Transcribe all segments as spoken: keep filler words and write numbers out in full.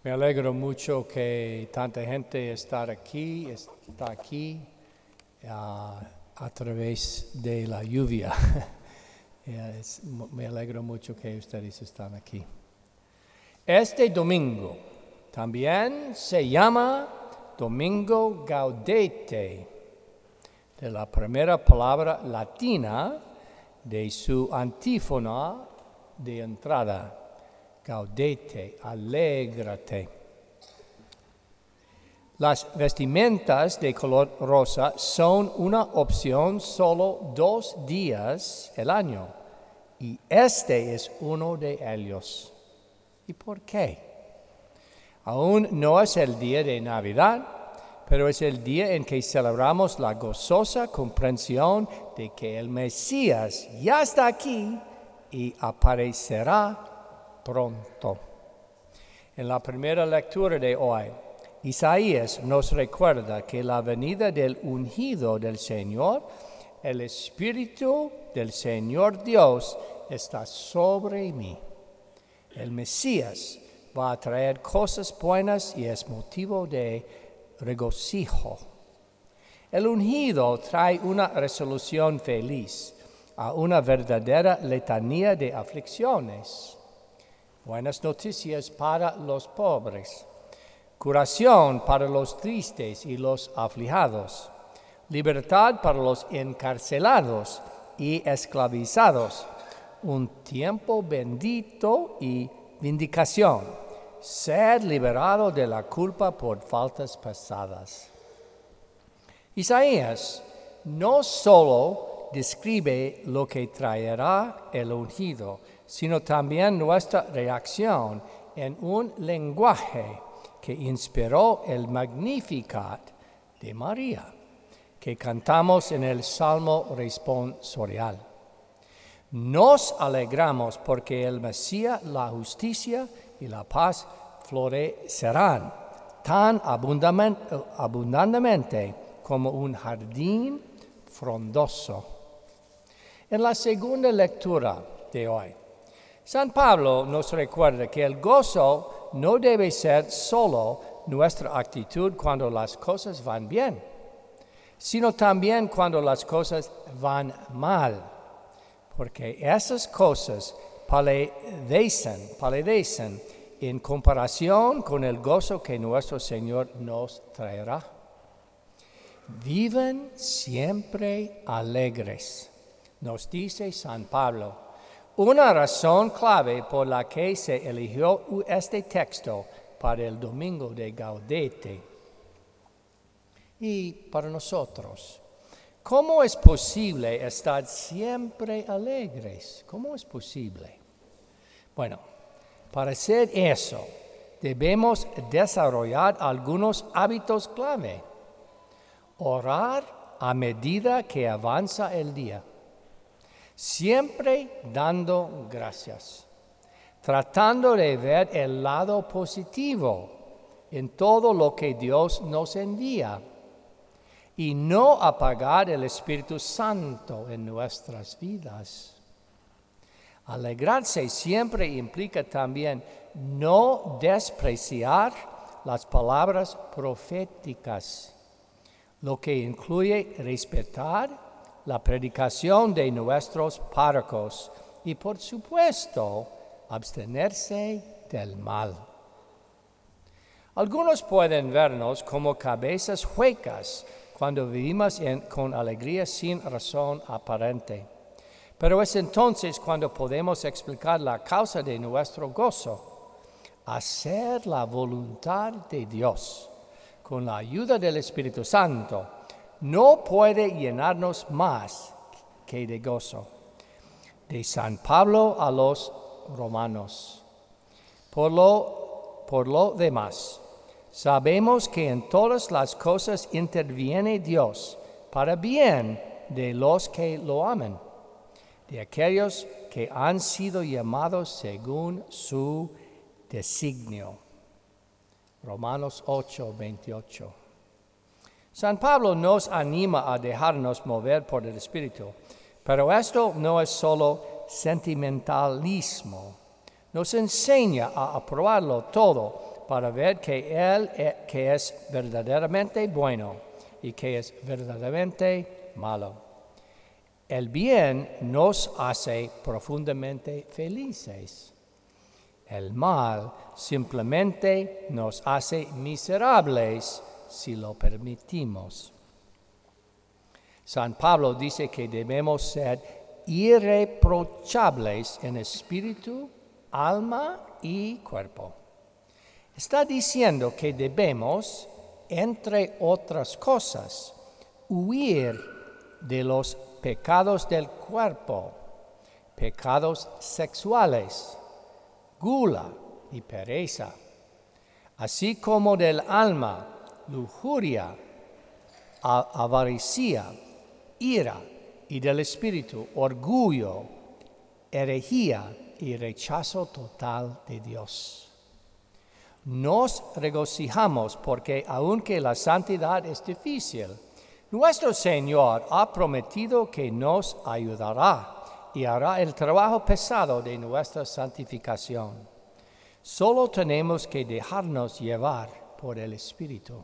Me alegro mucho que tanta gente está aquí, está aquí uh, a través de la lluvia. es, me alegro mucho que ustedes están aquí. Este domingo también se llama Domingo Gaudete, de la primera palabra latina de su antífona de entrada. Gaudete, alégrate. Las vestimentas de color rosa son una opción solo dos días al año, y este es uno de ellos. ¿Y por qué? Aún no es el día de Navidad, pero es el día en que celebramos la gozosa comprensión de que el Mesías ya está aquí y aparecerá pronto. En la primera lectura de hoy, Isaías nos recuerda que la venida del ungido del Señor, el Espíritu del Señor Dios, está sobre mí. El Mesías va a traer cosas buenas y es motivo de regocijo. El ungido trae una resolución feliz a una verdadera letanía de aflicciones. Buenas noticias para los pobres, curación para los tristes y los afligidos, libertad para los encarcelados y esclavizados, un tiempo bendito y vindicación, ser liberado de la culpa por faltas pasadas. Isaías no solo describe lo que traerá el ungido, sino también nuestra reacción en un lenguaje que inspiró el Magnificat de María, que cantamos en el Salmo responsorial. Nos alegramos porque el Mesías, la justicia y la paz florecerán tan abundantemente, abundantemente como un jardín frondoso. En la segunda lectura de hoy, San Pablo nos recuerda que el gozo no debe ser solo nuestra actitud cuando las cosas van bien, sino también cuando las cosas van mal, porque esas cosas palidecen, palidecen en comparación con el gozo que nuestro Señor nos traerá. Viven siempre alegres, nos dice San Pablo. Una razón clave por la que se eligió este texto para el domingo de Gaudete. Y para nosotros, ¿cómo es posible estar siempre alegres? ¿Cómo es posible? Bueno, para hacer eso, debemos desarrollar algunos hábitos clave. Orar a medida que avanza el día. Siempre dando gracias, tratando de ver el lado positivo en todo lo que Dios nos envía y no apagar el Espíritu Santo en nuestras vidas. Alegrarse siempre implica también no despreciar las palabras proféticas, lo que incluye respetar la predicación de nuestros párrocos y, por supuesto, abstenerse del mal. Algunos pueden vernos como cabezas huecas cuando vivimos en, con alegría sin razón aparente, pero es entonces cuando podemos explicar la causa de nuestro gozo: hacer la voluntad de Dios con la ayuda del Espíritu Santo no puede llenarnos más que de gozo. De San Pablo a los romanos. Por lo, por lo demás, sabemos que en todas las cosas interviene Dios para bien de los que lo aman, de aquellos que han sido llamados según su designio. Romanos ocho, veintiocho. San Pablo nos anima a dejarnos mover por el Espíritu, pero esto no es solo sentimentalismo. Nos enseña a aprobarlo todo para ver que Él e- que es verdaderamente bueno y que es verdaderamente malo. El bien nos hace profundamente felices. El mal simplemente nos hace miserables si lo permitimos. San Pablo dice que debemos ser irreprochables en espíritu, alma y cuerpo. Está diciendo que debemos, entre otras cosas, huir de los pecados del cuerpo, pecados sexuales, gula y pereza, así como del alma, lujuria, avaricia, ira, y del espíritu, orgullo, herejía y rechazo total de Dios. Nos regocijamos porque aunque la santidad es difícil, nuestro Señor ha prometido que nos ayudará y hará el trabajo pesado de nuestra santificación. Solo tenemos que dejarnos llevar por el Espíritu.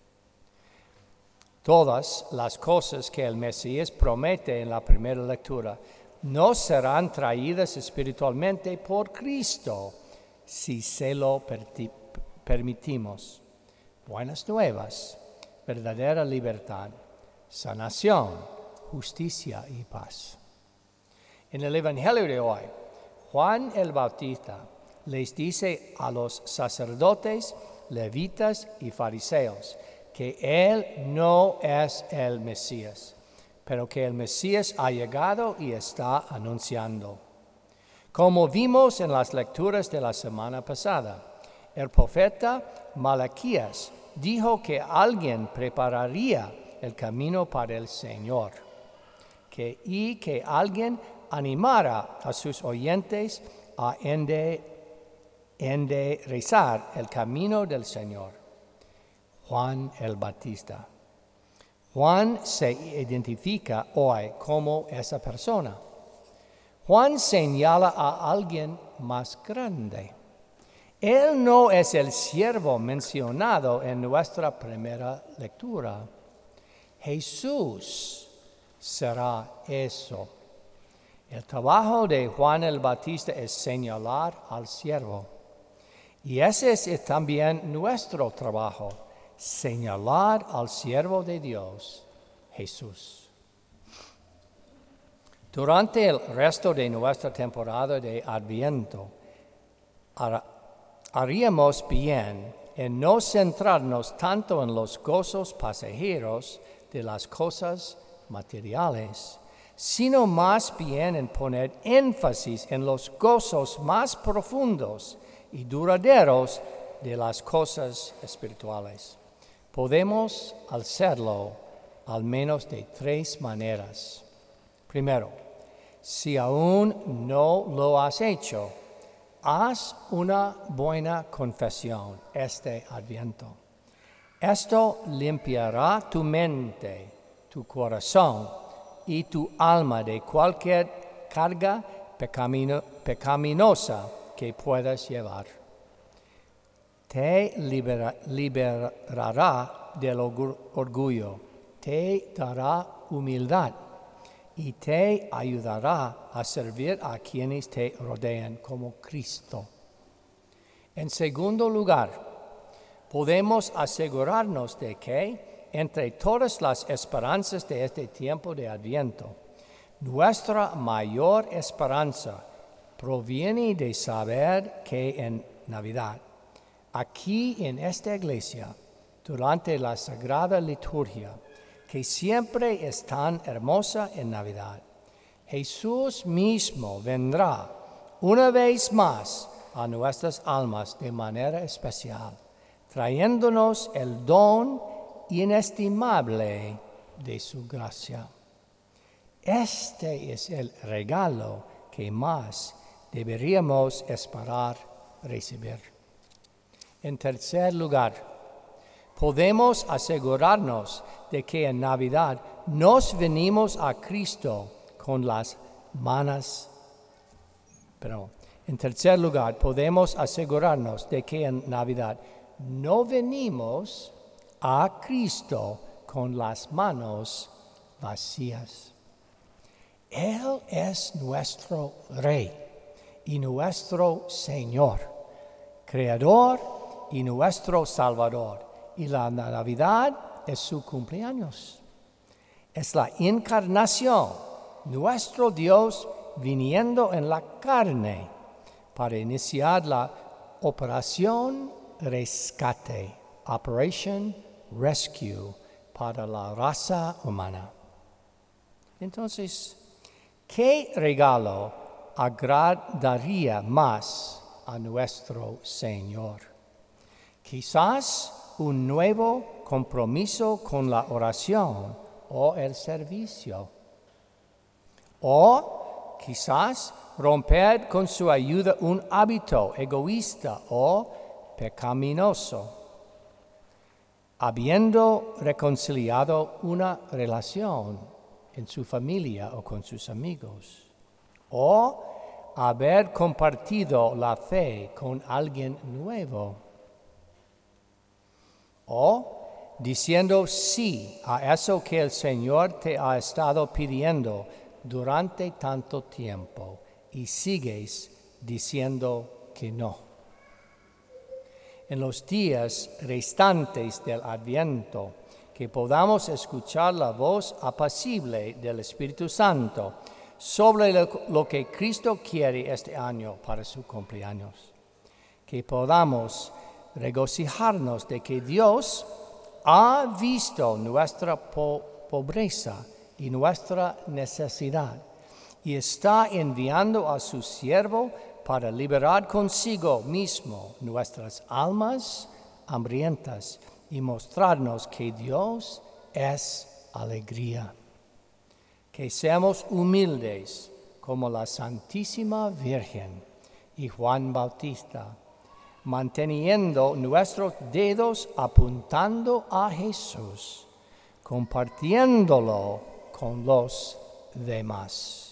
Todas las cosas que el Mesías promete en la primera lectura nos serán traídas espiritualmente por Cristo si se lo permitimos. Buenas nuevas, verdadera libertad, sanación, justicia y paz. En el Evangelio de hoy, Juan el Bautista les dice a los sacerdotes, levitas y fariseos que Él no es el Mesías, pero que el Mesías ha llegado y está anunciando. Como vimos en las lecturas de la semana pasada, el profeta Malaquías dijo que alguien prepararía el camino para el Señor, que, y que alguien animara a sus oyentes a enderezar el camino del Señor. Juan el Bautista. Juan se identifica hoy como esa persona. Juan señala a alguien más grande. Él no es el siervo mencionado en nuestra primera lectura. Jesús será eso. El trabajo de Juan el Bautista es señalar al siervo. Y ese es también nuestro trabajo, señalar al siervo de Dios, Jesús. Durante el resto de nuestra temporada de Adviento, haríamos bien en no centrarnos tanto en los gozos pasajeros de las cosas materiales, sino más bien en poner énfasis en los gozos más profundos y duraderos de las cosas espirituales. Podemos hacerlo al menos de tres maneras. Primero, si aún no lo has hecho, haz una buena confesión este Adviento. Esto limpiará tu mente, tu corazón y tu alma de cualquier carga pecamino, pecaminosa que puedas llevar. Te libera, liberará del orgullo, te dará humildad y te ayudará a servir a quienes te rodean como Cristo. En segundo lugar, podemos asegurarnos de que, entre todas las esperanzas de este tiempo de Adviento, nuestra mayor esperanza proviene de saber que en Navidad, aquí en esta iglesia, durante la Sagrada Liturgia, que siempre es tan hermosa en Navidad, Jesús mismo vendrá una vez más a nuestras almas de manera especial, trayéndonos el don inestimable de su gracia. Este es el regalo que más deberíamos esperar recibir. En tercer lugar, podemos asegurarnos de que en Navidad nos venimos a Cristo con las manos, pero En tercer lugar, podemos asegurarnos de que en Navidad no venimos a Cristo con las manos vacías. Él es nuestro Rey y nuestro Señor, Creador y nuestro Salvador. Y la Navidad es su cumpleaños. Es la encarnación, nuestro Dios viniendo en la carne para iniciar la operación rescate, Operation Rescue, para la raza humana. Entonces, ¿qué regalo agradaría más a nuestro Señor? Quizás un nuevo compromiso con la oración o el servicio. O quizás romper con su ayuda un hábito egoísta o pecaminoso, habiendo reconciliado una relación en su familia o con sus amigos, o haber compartido la fe con alguien nuevo, o diciendo sí a eso que el Señor te ha estado pidiendo durante tanto tiempo y sigues diciendo que no. En los días restantes del Adviento, que podamos escuchar la voz apacible del Espíritu Santo sobre lo, lo que Cristo quiere este año para su cumpleaños. Que podamos regocijarnos de que Dios ha visto nuestra po- pobreza y nuestra necesidad y está enviando a su siervo para liberar consigo mismo nuestras almas hambrientas y mostrarnos que Dios es alegría. Que seamos humildes como la Santísima Virgen y Juan Bautista, manteniendo nuestros dedos apuntando a Jesús, compartiéndolo con los demás.